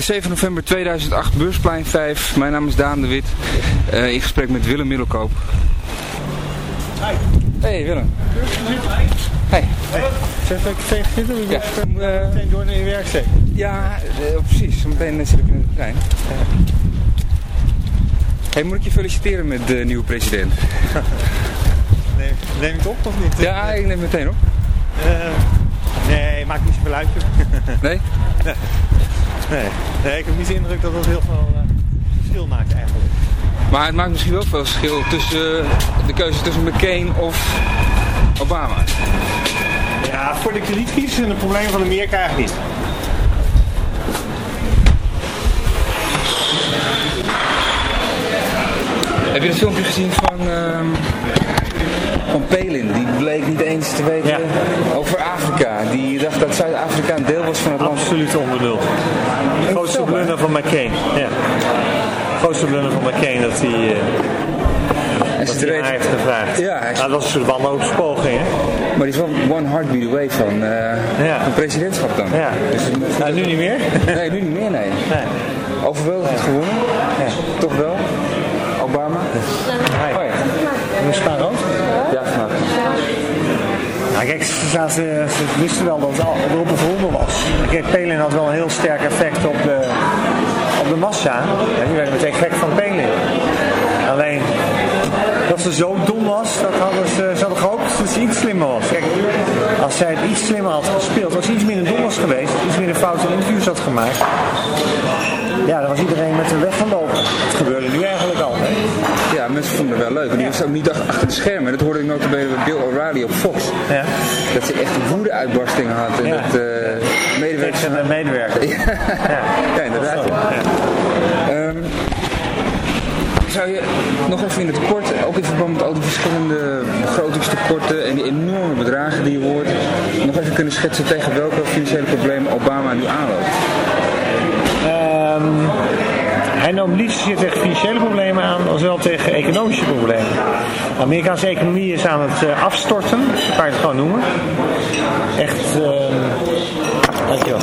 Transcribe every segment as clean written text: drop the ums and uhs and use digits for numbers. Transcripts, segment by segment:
Het is 7 november 2008, Beursplein 5. Mijn naam is Daan de Wit. In gesprek met Willem Middelkoop. Hi. Hey Willem. Hey. Zeg ik tegen zitten? Ja. Meteen door naar je werk zeker? Ja, precies. Zometeen zit ik in de trein. Hey, moet ik je feliciteren met de nieuwe president? Neem ik het op of niet? Ja, ik neem het meteen op. Nee, maakt niet zoveel uit. Nee? Nee, ik heb niet de indruk dat dat heel veel verschil maakt eigenlijk. Maar het maakt misschien wel veel verschil tussen de keuze tussen McCain of Obama. Ja, voor de kredietcrisis en de problemen van Amerika eigenlijk niet. Heb je het filmpje gezien van Palin? Die bleek niet eens te weten over Afrika. Die dacht dat Zuid-Afrika een deel was van het land. Absoluut onbenul. De grootste blunder van McCain. Ja. De grootste blunder van McCain dat hij hij heeft gevraagd. Ja, dat was een soort wanhoopspoging, hè? Maar die is wel one heartbeat away van presidentschap dan. Ja. Dus, nu niet meer? Nee, nu niet meer, nee. Overweldigend gewonnen. Ja. Toch wel? Obama? Nee. Oh ja. Een spa rood? Ja, vanaf. Nou, kijk, ze wisten wel dat het erop bevonden was. Kijk, Palin had wel een heel sterk effect op de massa. En die werden meteen gek van Palin. Alleen, dat ze zo dom was, dat ze hadden gehoopt dat ze iets slimmer was. Kijk, als zij het iets slimmer had gespeeld, als ze iets minder dom was geweest, iets minder foute interviews had gemaakt, ja, dan was iedereen met hem weg gaan lopen. Dat gebeurde nu eigenlijk al. Hè? Ja, mensen vonden het wel leuk. En die was ook niet achter de schermen. Dat hoorde ik notabene bij Bill O'Reilly op Fox. Ja. Dat ze echt woede-uitbarstingen had. En dat medewerkers... En medewerkers. Ja, inderdaad. Zou je nog even in het kort, ook in verband met al die verschillende begrotingstekorten en die enorme bedragen die je hoort, nog even kunnen schetsen tegen welke financiële problemen Obama nu aanloopt? Hij loopt niet zozeer tegen financiële problemen aan, als wel tegen economische problemen. De Amerikaanse economie is aan het afstorten, dat kan je het gewoon noemen. Echt, dankjewel.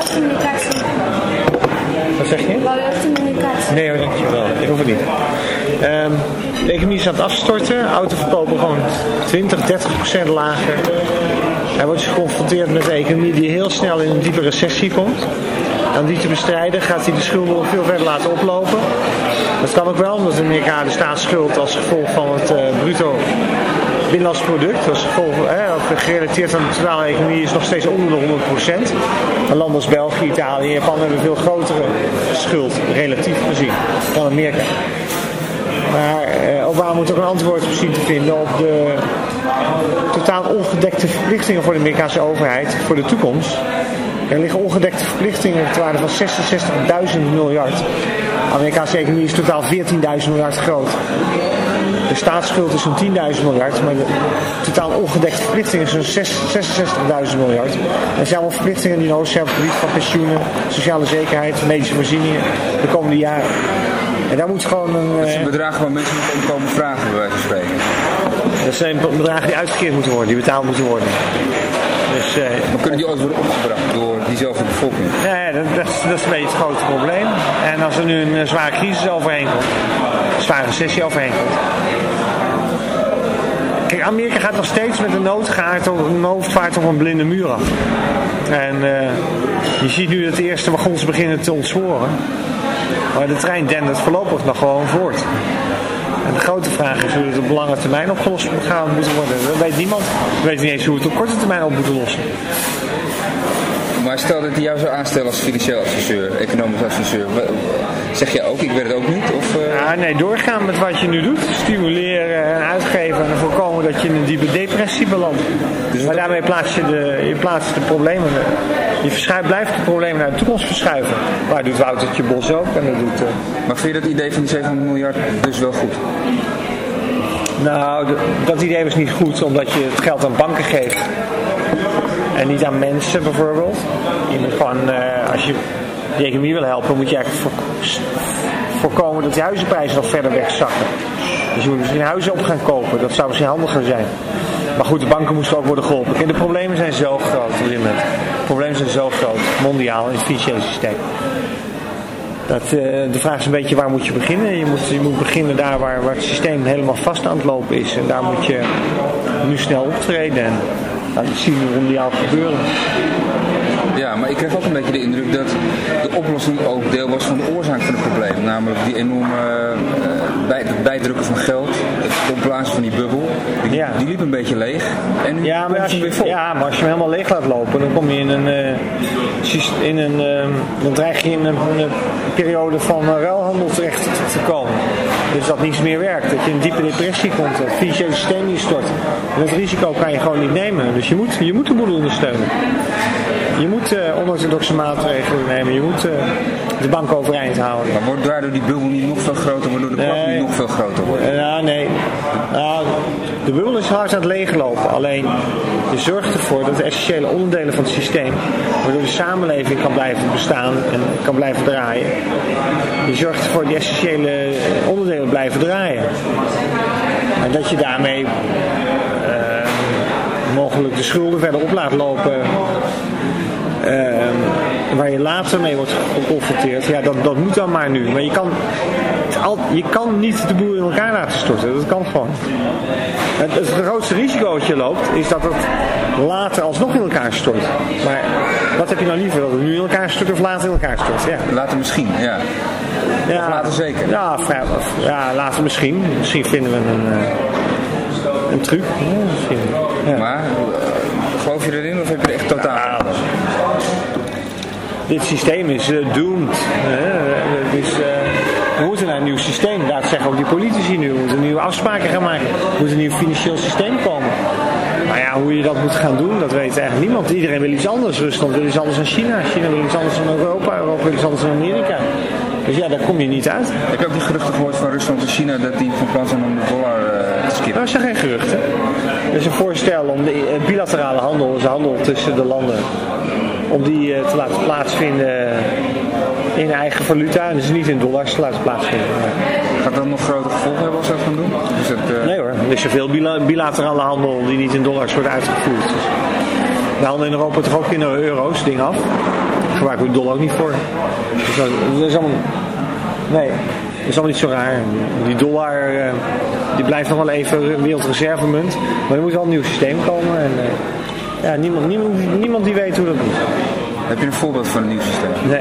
Wat zeg je? Nee hoor, dankjewel. Ik hoef het niet. De economie is aan het afstorten. Autoverkopen gewoon 20-30% lager. Hij wordt geconfronteerd met een economie die heel snel in een diepe recessie komt. Om die te bestrijden gaat hij de schulden nog veel verder laten oplopen. Dat kan ook wel, omdat de Amerikaanse staatsschuld als gevolg van het bruto binnenlands product, als gevolg, gerelateerd aan de totale economie, is nog steeds onder de 100%. Een land als België, Italië en Japan hebben een veel grotere schuld, relatief gezien, dan Amerika. Maar Obama moet ook een antwoord zien te vinden op de totaal ongedekte verplichtingen voor de Amerikaanse overheid voor de toekomst. Er liggen ongedekte verplichtingen ter waarde van 66.000 miljard. De Amerikaanse economie is totaal 14.000 miljard groot. De staatsschuld is zo'n 10.000 miljard, maar de totaal ongedekte verplichtingen is zo'n 66.000 miljard. Er zijn allemaal verplichtingen die nodig zijn op het gebied van pensioenen, sociale zekerheid, medische voorzieningen de komende jaren. En daar moet gewoon een... Dat zijn bedragen waar mensen nog om komen vragen, bij wijze van spreken. Dat zijn bedragen die uitgekeerd moeten worden, die betaald moeten worden. Dus, maar kunnen die ooit worden opgebracht door diezelfde bevolking? Nee, dat is een beetje het grote probleem. En als er nu een zware crisis overheen komt, een zware recessie overheen komt. Kijk, Amerika gaat nog steeds met een noodvaart op een blinde muur af. En je ziet nu dat de eerste wagons beginnen te ontsporen. Maar de trein dendert voorlopig nog gewoon voort. En de grote vraag is hoe het op lange termijn opgelost moet worden. Dat weet niemand. We weten niet eens hoe we het op korte termijn op moeten lossen. Maar stel dat hij jou zou aanstellen als financieel adviseur, economisch adviseur. Zeg je ook, ik weet het ook niet? Of, Ja, nee, doorgaan met wat je nu doet. Stimuleren en uitgeven en voorkomen dat je in een diepe depressie belandt. Dus maar daarmee plaats je de problemen. Blijft de problemen naar de toekomst verschuiven. Maar dat doet Woutertje Bos ook. En dat doet, Maar vind je dat idee van die 700 miljard dus wel goed? Nou, dat idee was niet goed, omdat je het geld aan banken geeft. En niet aan mensen bijvoorbeeld. Je moet gewoon, als je de economie wil helpen, moet je eigenlijk voorkomen dat die huizenprijzen nog verder wegzakken. Dus je moet misschien huizen op gaan kopen. Dat zou misschien handiger zijn. Maar goed, de banken moesten ook worden geholpen. En de problemen zijn zo groot op dit moment. De problemen zijn zo groot, mondiaal, in het financiële systeem. De vraag is een beetje waar moet je beginnen. Je moet beginnen daar waar het systeem helemaal vast aan het lopen is. En daar moet je nu snel optreden. En laten zien hoe mondiaal gebeuren. Ja, maar ik kreeg ook een beetje de indruk dat de oplossing ook deel was van de oorzaak van het probleem. Namelijk die enorme bijdrukken van geld, het opblazen van die bubbel. Die liep een beetje leeg en nu komt het weer vol. Ja, maar als je hem helemaal leeg laat lopen, dan kom je dan dreig je in een periode van ruilhandel terecht te komen. Dus dat niets meer werkt. Dat je in een diepe depressie komt, dat het financiële systeem instort. En dat risico kan je gewoon niet nemen. Dus je moet de boel ondersteunen. Je moet onorthodoxe maatregelen nemen. Je moet de bank overeind houden. Maar wordt daardoor die bubbel niet nog veel groter, waardoor de klap niet nog veel groter wordt? Nee. De bubbel is hard aan het leeglopen. Alleen je zorgt ervoor dat de essentiële onderdelen van het systeem, waardoor de samenleving kan blijven bestaan en kan blijven draaien. Je zorgt ervoor dat die essentiële onderdelen blijven draaien. En dat je daarmee mogelijk de schulden verder op laat lopen. Waar je later mee wordt geconfronteerd. Ja, dat moet dan maar nu. Maar je kan niet de boel in elkaar laten storten. Dat kan gewoon. Het grootste risico dat je loopt is dat het later alsnog in elkaar stort. Maar wat heb je nou liever? Dat het nu in elkaar stort of later in elkaar stort? Ja. Later misschien, ja. Of later zeker. Ja, later misschien. Misschien vinden we een truc. Ja. Maar geloof je erin of heb je er echt totaal Dit systeem is doomed. We moeten naar een nieuw systeem. Dat zeggen ook die politici nu. We moeten nieuwe afspraken gaan maken. Er moet een nieuw financieel systeem komen. Maar ja, hoe je dat moet gaan doen, dat weet eigenlijk niemand. Iedereen wil iets anders. Rusland wil iets anders dan China. China wil iets anders dan Europa. Europa wil iets anders dan Amerika. Dus ja, daar kom je niet uit. Heb je ook die geruchten gehoord van Rusland en China dat die van plan zijn om de dollar te skippen? Dat zijn geen geruchten. Er is een voorstel om de bilaterale handel, dus de handel tussen de landen, om die te laten plaatsvinden in eigen valuta en dus niet in dollars te laten plaatsvinden. Gaat dat nog grote gevolgen hebben als ze dat gaan doen? Nee hoor, er is zoveel bilaterale handel die niet in dollars wordt uitgevoerd. Dus we handelen in Europa toch ook in euro's, ding af. Daar gebruiken we de dollar ook niet voor. Dus dat is allemaal... Nee, dat is allemaal niet zo raar. Die dollar die blijft nog wel even wereldreservemunt. Maar er moet wel een nieuw systeem komen. En, niemand die weet hoe dat moet. Heb je een voorbeeld van een nieuw systeem?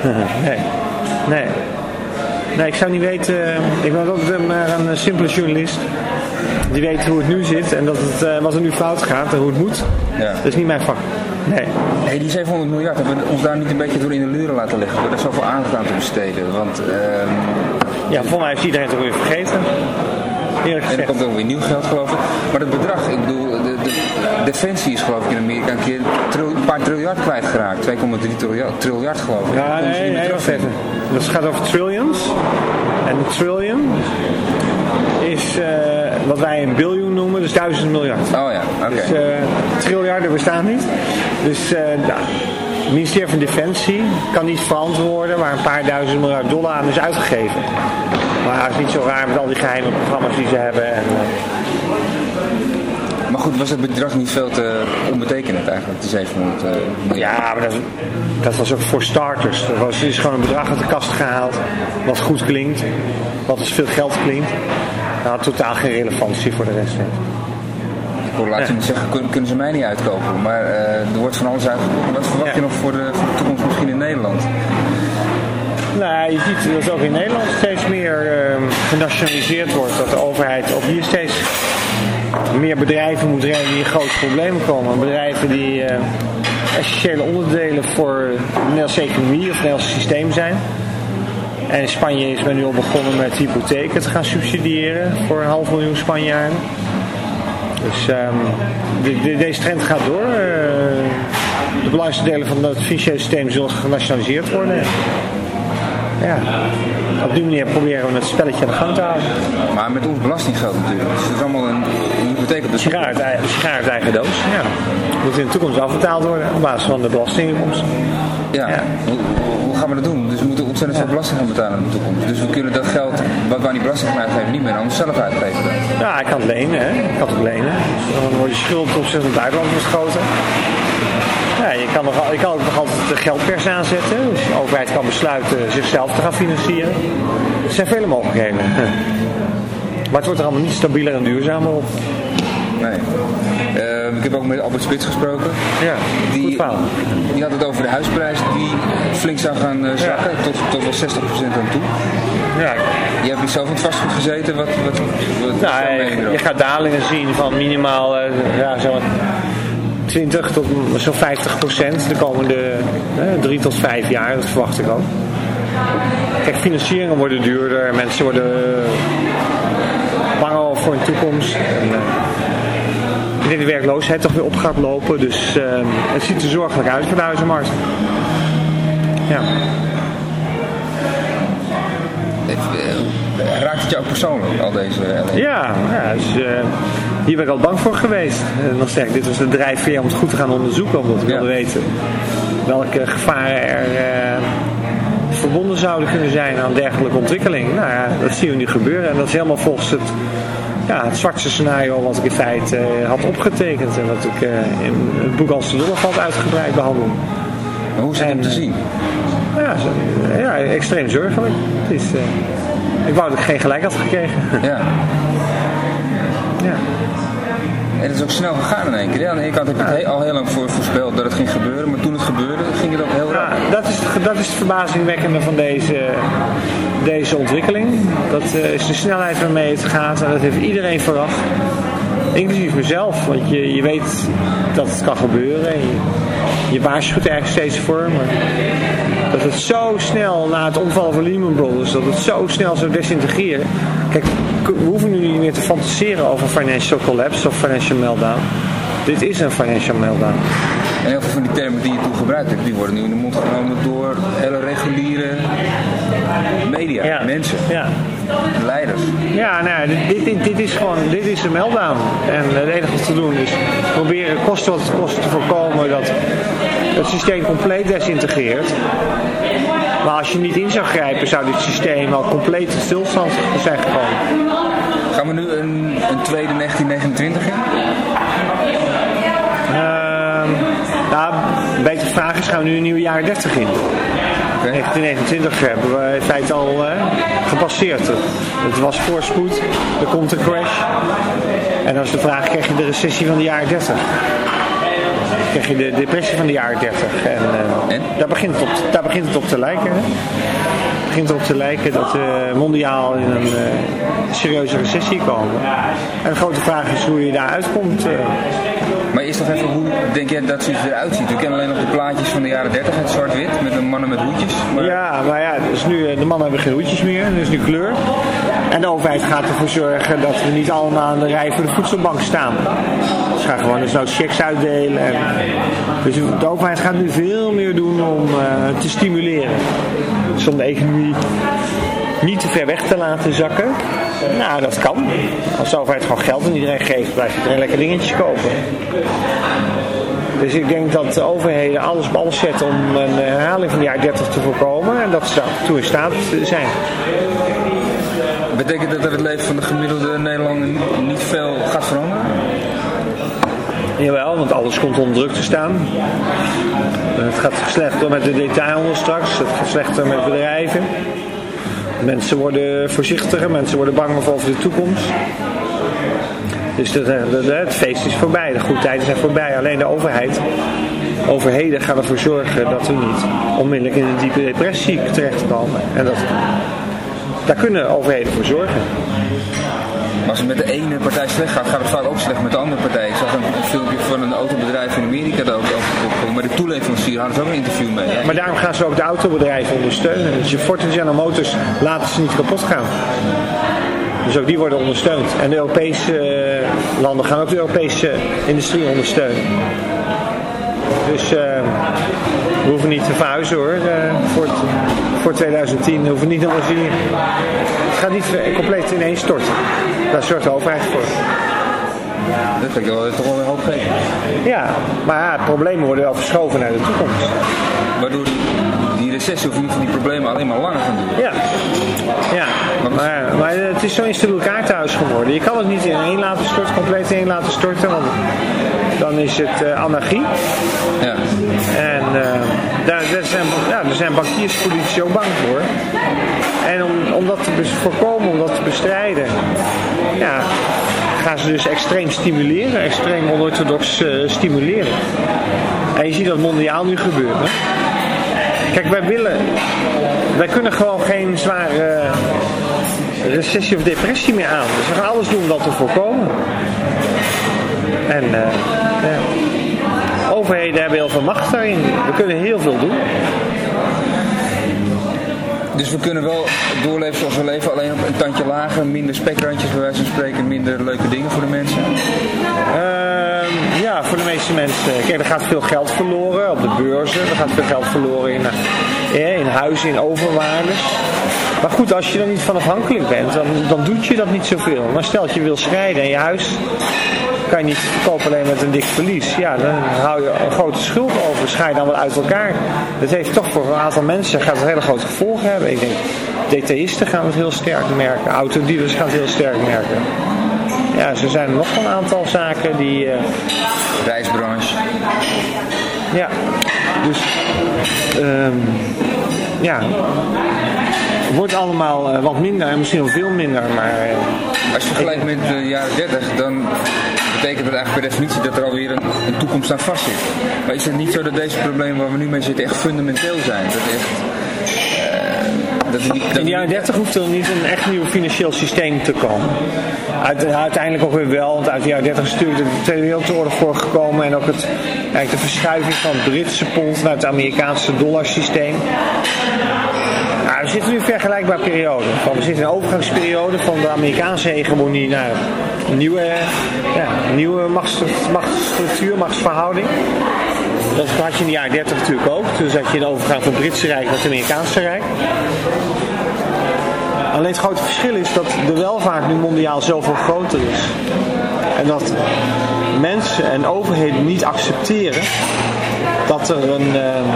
Nee, ik zou niet weten. Ik ben altijd maar een simpele journalist. Die weet hoe het nu zit en wat er nu fout gaat en hoe het moet. Ja. Dat is niet mijn vak. Nee. Hey, die 700 miljard hebben we ons daar niet een beetje door in de luren laten liggen. We hebben er zoveel aandacht aan te besteden. Want, volgens mij heeft iedereen het ook weer vergeten. En er komt ook weer nieuw geld, geloof ik. Maar het bedrag, ik bedoel, de defensie is geloof ik in Amerika een keer een paar triljard kwijtgeraakt. 2,3 triljard geloof ik. Ja, nee, wacht even. Dat gaat over trillions. En een trillion is wat wij een biljoen noemen, dus 1000 miljard. Oh ja, oké. Dus triljarden bestaan niet. Dus het ministerie van Defensie kan niet verantwoorden waar een paar duizend miljard dollar aan is uitgegeven. Maar het is niet zo raar met al die geheime programma's die ze hebben. Maar goed, was het bedrag niet veel te onbetekenend eigenlijk, die 700 miljard? Ja, maar dat was ook voor starters. Het is gewoon een bedrag uit de kast gehaald, wat goed klinkt, wat als veel geld klinkt. Dat had totaal geen relevantie voor de rest. Ik hoor laatst niet zeggen, kunnen ze mij niet uitkopen. Maar er wordt van alles uitgekomen. Wat verwacht je nog voor de toekomst misschien in Nederland? Nou, je ziet dat ook in Nederland steeds meer genationaliseerd wordt. Dat de overheid ook hier steeds meer bedrijven moet redden die in grote problemen komen. Bedrijven die essentiële onderdelen voor de Nederlandse economie of het Nederlandse systeem zijn. En in Spanje is men nu al begonnen met hypotheken te gaan subsidiëren voor 500.000 Spanjaarden. Dus deze trend gaat door. De belangrijkste delen van het financiële systeem zullen genationaliseerd worden. Ja, op die manier proberen we het spelletje aan de gang te houden. Maar met ons belastinggeld natuurlijk. Dus het is allemaal een hypotheek op de sigaar uit eigen doos. Ja. Moet in de toekomst afbetaald worden op basis van de belastinginkomsten. Ja. Hoe gaan we dat doen? Dus we moeten ontzettend veel belasting gaan betalen in de toekomst. Dus we kunnen dat geld wat we aan die belasting gaan uitgeven niet meer aan onszelf uitgeven. Ja, ik kan het lenen. Ik kan het ook lenen. Dus dan wordt je schuld op zich van het buitenland wat groter. Ja, je kan ook nog altijd de geldpers aanzetten. Dus de overheid kan besluiten zichzelf te gaan financieren. Er zijn vele mogelijkheden. Maar het wordt er allemaal niet stabieler en duurzamer op. Nee. Ik heb ook met Albert Spits gesproken. Ja, goed verhaal. Die had het over de huisprijs die flink zou gaan zakken, tot wel 60% aan toe. Ja. Je hebt hier zelf in het vastgoed gezeten. Wat je gaat dalingen zien van minimaal zo'n 20 tot zo'n 50% de komende 3 tot 5 jaar. Dat verwacht ik ook. Kijk, financieringen worden duurder. Mensen worden banger voor hun toekomst. Ik denk de werkloosheid toch weer op gaat lopen. Dus het ziet er zorgelijk uit voor de huizenmarkt. Ja. Raakt het jou ook persoonlijk, al deze ellende? Ja, dus, hier ben ik al bang voor geweest. Nog sterk, dit was de drijfveer om het goed te gaan onderzoeken. Omdat ik wilde weten welke gevaren er verbonden zouden kunnen zijn aan dergelijke ontwikkeling. Nou ja, dat zien we nu gebeuren. En dat is helemaal volgens het zwartste scenario wat ik in feite had opgetekend. En wat ik in het boek Als de Dollar valt uitgebreid behandel. Maar hoe is het om te zien? Ja, extreem zorgelijk. Het is, ik wou dat ik geen gelijk had gekregen. Ja. En het is ook snel gegaan in één keer. Aan de ene kant heb je het al heel lang voorspeld dat het ging gebeuren. Maar toen het gebeurde, ging het ook heel raar. Dat is het verbazingwekkende van deze ontwikkeling. Dat is de snelheid waarmee het gaat. En dat heeft iedereen verwacht. Inclusief mezelf. Want je weet dat het kan gebeuren. Je waarschuwt er eigenlijk steeds voor. Maar dat het zo snel na het omvallen van Lehman Brothers, dat het zo snel zou desintegreren. Kijk, we hoeven nu niet meer te fantaseren over financial collapse of financial meltdown. Dit is een financial meltdown. En heel veel van die termen die je toen gebruikt hebt, die worden nu in de mond genomen door hele reguliere media, mensen, leiders. Ja, dit is een meltdown. En het enige wat te doen is proberen kosten wat het kost te voorkomen dat het systeem compleet desintegreert. Maar als je niet in zou grijpen, zou dit systeem al compleet tot stilstand zijn gekomen. Gaan we nu een tweede 1929 in? Een beetje de vraag is, gaan we nu een nieuwe jaren 30 in? 1929 hebben we in feite al gepasseerd. Het was voorspoed, er komt een crash. En dan is de vraag, krijg je de recessie van de jaren 30? Krijg je de depressie van de jaren 30? En? Daar begint het op te lijken. Hè? Het begint erop te lijken dat we mondiaal in een serieuze recessie komen. En de grote vraag is hoe je daar uitkomt. Maar eerst nog even, hoe denk jij dat zoiets eruit ziet? We kennen alleen nog de plaatjes van de jaren 30, het zwart-wit, met de mannen met hoedjes. Maar... Ja, dus nu, de mannen hebben geen hoedjes meer, er is nu kleur. En de overheid gaat ervoor zorgen dat we niet allemaal aan de rij voor de voedselbank staan. Ze gaan gewoon dus nou checks uitdelen. Dus de overheid gaat nu veel meer doen om te stimuleren. Dus om de economie niet te ver weg te laten zakken. Nou, dat kan. Als de overheid gewoon geld aan iedereen geeft, blijf je iedereen lekker dingetjes kopen. Dus ik denk dat de overheden alles op alles zetten om een herhaling van de jaren 30 te voorkomen. En dat ze daartoe in staat zijn. Betekent dat het leven van de gemiddelde Nederlander niet veel gaat veranderen? Jawel, want alles komt onder druk te staan. Het gaat slechter met de detailhandel straks. Het gaat slechter met bedrijven. Mensen worden voorzichtiger, mensen worden banger over de toekomst. Dus het feest is voorbij, de goede tijden zijn voorbij. Alleen de overheden gaan ervoor zorgen dat we niet onmiddellijk in een diepe depressie terechtkomen. En daar kunnen overheden voor zorgen. Maar als het met de ene partij slecht gaat, gaat het vaak ook slecht met de andere partij. Ik zag een filmpje van een autobedrijf in Amerika dat ook opkomt. Maar de toeleverancier hadden ze ook een interview mee. Ja, maar daarom gaan ze ook de autobedrijven ondersteunen. Dus je Ford en General Motors laten ze niet kapot gaan. Dus ook die worden ondersteund. En de Europese landen gaan ook de Europese industrie ondersteunen. Dus we hoeven niet te verhuizen hoor. Voor 2010 hoeven we niet nog eens hier. Het gaat niet compleet ineens storten. Daar zorgt de overheid voor. Dat vind ik toch wel een hoop geven. Ja, maar problemen worden wel verschoven naar de toekomst. Waardoor die die recessie of in ieder geval die problemen alleen maar langer gaan duren. Ja. Maar het is zo'n instabiel kaartenhuis geworden. Je kan het niet in één laten storten, compleet in één laten storten, want dan is het anarchie. Ja. En daar zijn bankiers, politici ook bang voor. En om dat te voorkomen, om dat te bestrijden, gaan ze dus extreem stimuleren, extreem onorthodox stimuleren. En je ziet dat mondiaal nu gebeuren. Kijk, wij kunnen gewoon geen zware recessie of depressie meer aan. Dus we gaan alles doen om dat te voorkomen. En overheden hebben heel veel macht daarin. We kunnen heel veel doen. Dus we kunnen wel doorleven zoals we leven, alleen op een tandje lager, minder spekrandjes bij wijze van spreken, minder leuke dingen voor de mensen? Ja, voor de meeste mensen. Kijk, er gaat veel geld verloren op de beurzen, er gaat veel geld verloren in huizen, in overwaardes. Maar goed, als je er niet van afhankelijk bent, dan doet je dat niet zoveel. Maar stel dat je wil scheiden en je huis kan je niet verkopen alleen met een dik verlies. Ja, dan hou je een grote schuld over. Scheid dan wel uit elkaar. Dat heeft toch voor een aantal mensen gaat het hele grote gevolgen hebben. Ik denk, detailisten gaan het heel sterk merken. Autodealers gaan het heel sterk merken. Ja, er zijn nog een aantal zaken die... Reisbranche. Ja, dus... het wordt allemaal wat minder en misschien wel veel minder, maar... Als je vergelijkt met de jaren 30, dan betekent dat eigenlijk per definitie dat er alweer een toekomst aan vast zit. Maar is het niet zo dat deze problemen waar we nu mee zitten echt fundamenteel zijn? In de jaren 30 hoeft er niet een echt nieuw financieel systeem te komen. Uiteindelijk ook weer wel, want uit de jaren 30 is natuurlijk de Tweede Wereldoorlog voorgekomen en ook de verschuiving van het Britse pond naar het Amerikaanse dollarsysteem. We zitten nu in een vergelijkbare periode. We zitten in een overgangsperiode van de Amerikaanse hegemonie naar een nieuwe machtsstructuur, machtsverhouding. Dat had je in de jaren 30 natuurlijk ook. Dus had je een overgang van het Britse Rijk naar het Amerikaanse Rijk. Alleen het grote verschil is dat de welvaart nu mondiaal zoveel groter is. En dat mensen en overheden niet accepteren dat er een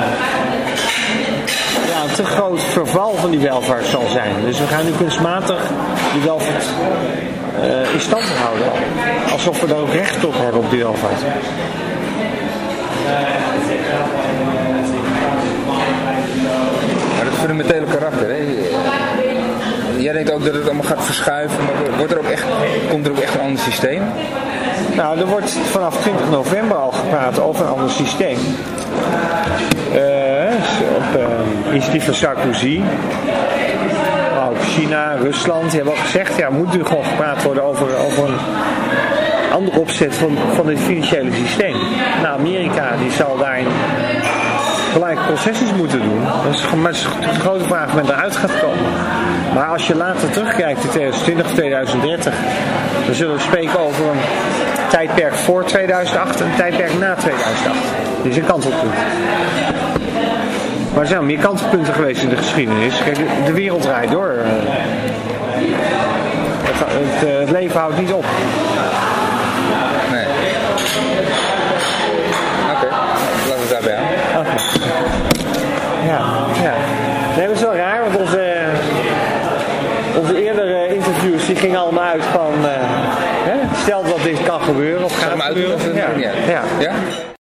te groot verval van die welvaart zal zijn. Dus we gaan nu kunstmatig die welvaart in stand houden. Alsof we daar ook recht op hebben op die welvaart. Maar dat fundamentele karakter, hè? Jij denkt ook dat het allemaal gaat verschuiven, maar komt er ook echt een ander systeem? Nou, er wordt vanaf 20 november al gepraat over een ander systeem. Op initiatief van Sarkozy, maar ook China, Rusland, die hebben al gezegd, moet nu gewoon gepraat worden over een andere opzet van dit financiële systeem. Nou, Amerika die zal daarin belangrijke concessies moeten doen. Maar het is de grote vraag of men eruit gaat komen. Maar als je later terugkijkt in 2020 of 2030, dan zullen we spreken over een tijdperk voor 2008 en een tijdperk na 2008. Dit is een kantelpunt. Maar er zijn meer kantelpunten geweest in de geschiedenis. Kijk, de wereld draait door. Het leven houdt niet op. Nee. Oké, laten we het daarbij aan. Oké. Ja. Nee, dat is wel raar, want onze eerdere interviews die gingen allemaal uit van... stel dat dit kan gebeuren of gaat gebeuren. Ja?